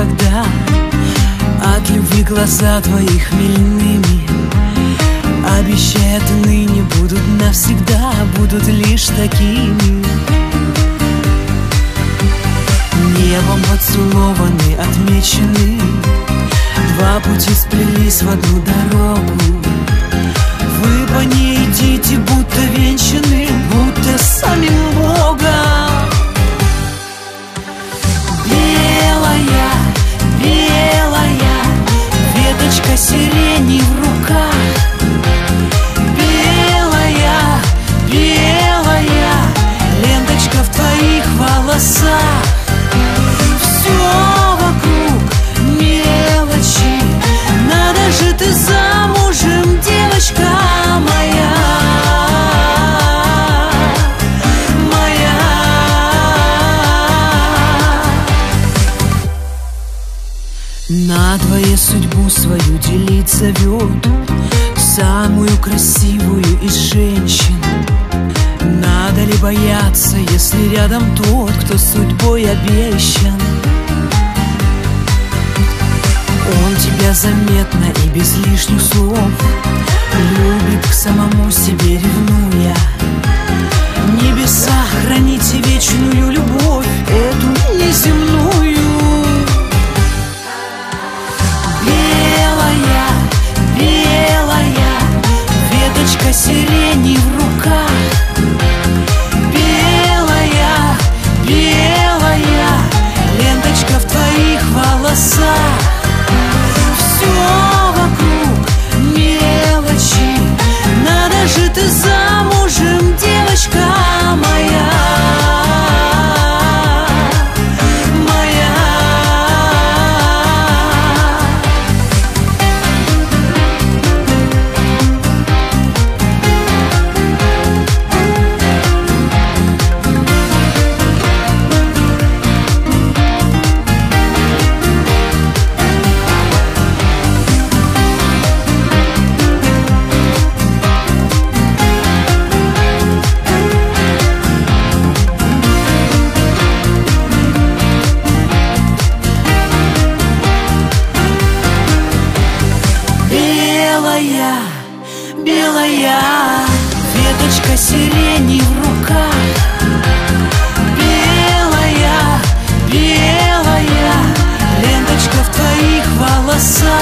никогда. От любви глаза твои хмельными, обещай, отныне будут навсегда, будут лишь такими. Небом поцелованы, отмечены, два пути сплелись в одну дорогу. Вы по ней идите, будто венчаны, будто самим Богом. Белая, белая веточка сирени в руках. Белая, белая ленточка в твоих волосах. Все вокруг мелочи, надо же, ты замужем, девочка моя, моя. На твою судьбу свою делить зовет самую красивую из женщин. Надо ли бояться, если рядом тот, кто судьбой обещан? Он тебя заметно и без лишних слов любит, к самому себе ревнуя. Небеса, храните вечную любовь, эту неземную. Белая, белая веточка сирени в руках. Белая, белая ленточка в твоих волосах. Все вокруг мелочи, надо же, ты замужем, девочка моя, моя. Белая, белая веточка сирени в руках. Белая, белая ленточка в твоих волосах.